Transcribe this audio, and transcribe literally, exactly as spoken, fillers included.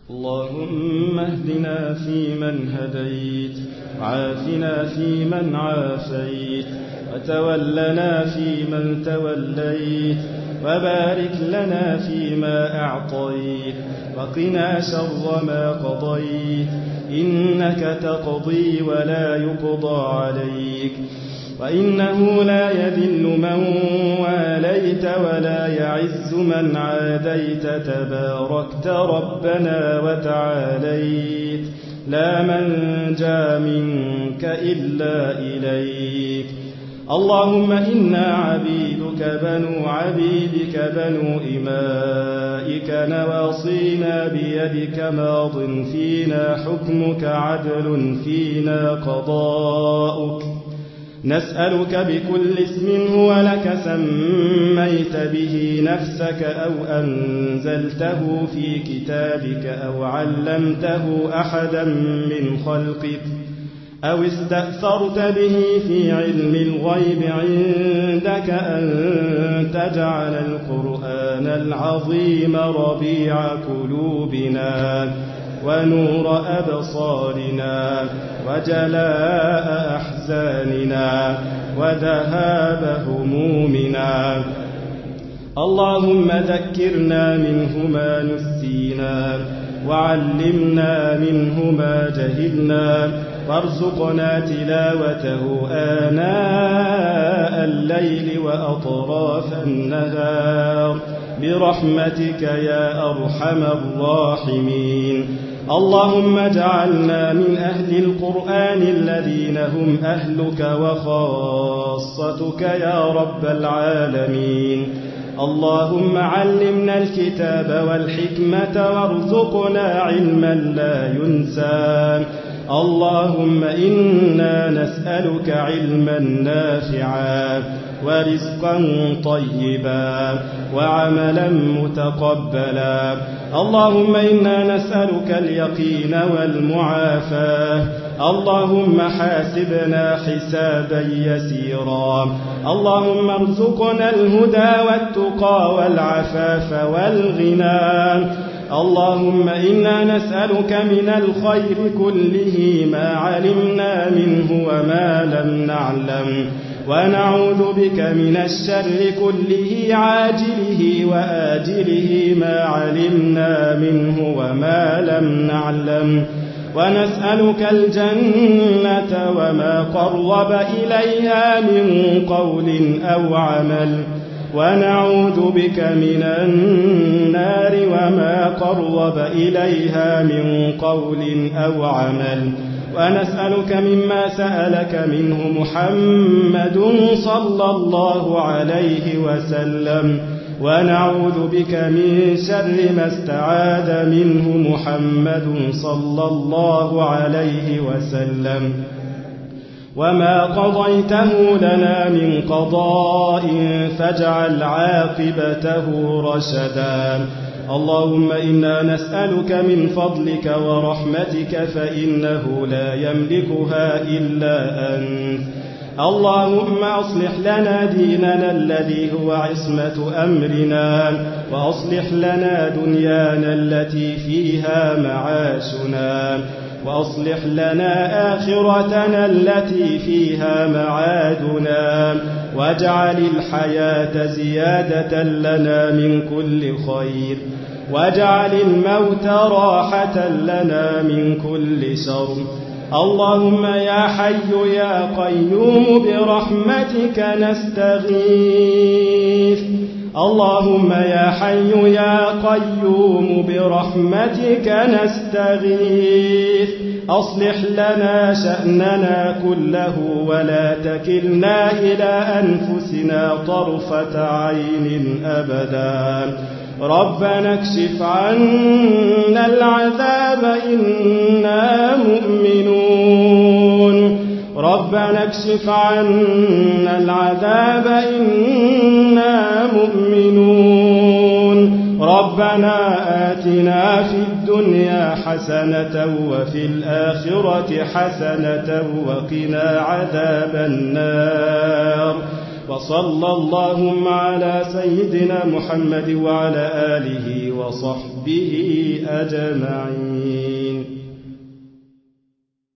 اللهم اهدنا فيمن هديت، وعافنا فيمن عافيت، وتولنا فيمن توليت، وبارك لنا فيما أعطيت، وقنا شر ما قضيت، إنك تقضي ولا يقضى عليك، وإنه لا يذل من واليت ولا يعز من عاديت، تباركت ربنا وتعاليت، لا منجا منك إلا إليك. اللهم إنا عبيدك بنو عبيدك بنو إمائك، نواصينا بيدك، ماض فينا حكمك، عدل فينا قضاؤك، نسألك بكل اسم هو لك سميت به نفسك أو أنزلته في كتابك أو علمته أحدا من خلقك أو استأثرت به في علم الغيب عندك أن تجعل القرآن العظيم ربيع قلوبنا ونور أبصارنا وجلاء أحزاننا وذهاب همومنا. اللهم ذكرنا منه ما نسينا، وعلمنا منه ما جهلنا، وارزقنا تلاوته آناء الليل وأطراف النهار برحمتك يا أرحم الراحمين. اللهم اجعلنا من أهل القرآن الذين هم أهلك وخاصتك يا رب العالمين. اللهم علمنا الكتاب والحكمة وارزقنا علما لا ينسى. اللهم إنا نسألك علما نافعا ورزقا طيبا وعملا متقبلا. اللهم إنا نسألك اليقين والمعافاة. اللهم حاسبنا حسابا يسيرا. اللهم ارزقنا الهدى والتقى والعفاف والغنى. اللهم إنا نسألك من الخير كله ما علمنا منه وما لم نعلم، ونعوذ بك من الشر كله عاجله وآجله ما علمنا منه وما لم نعلم، ونسألك الجنة وما قرب إليها من قول أو عمل، ونعوذ بك من النار وما قرب إليها من قول أو عمل، ونسألك مما سألك منه محمد صلى الله عليه وسلم، ونعوذ بك من شر ما استعاذ منه محمد صلى الله عليه وسلم. وما قضيته لنا من قضاء فاجعل عاقبته رشدا. اللهم إنا نسألك من فضلك ورحمتك فإنه لا يملكها إلا أنت. اللهم أصلح لنا ديننا الذي هو عصمة أمرنا، وأصلح لنا دنيانا التي فيها معاشنا، وأصلح لنا آخرتنا التي فيها معادنا، واجعل الحياة زيادة لنا من كل خير، واجعل الموت راحة لنا من كل شر. اللهم يا حي يا قيوم برحمتك نستغيث. اللهم يا حي يا قيوم برحمتك نستغيث. أصلح لنا شأننا كله ولا تكلنا إلى أنفسنا طرفة عين أبدا. ربنا اكشف عنا العذاب إنا مؤمنون. ربنا اكشف عنا العذاب إنا مؤمنون. ربنا آتنا في الدنيا حسنة وفي الآخرة حسنة وقنا عذاب النار. وصلى اللهم على سيدنا محمد وعلى آله وصحبه أجمعين.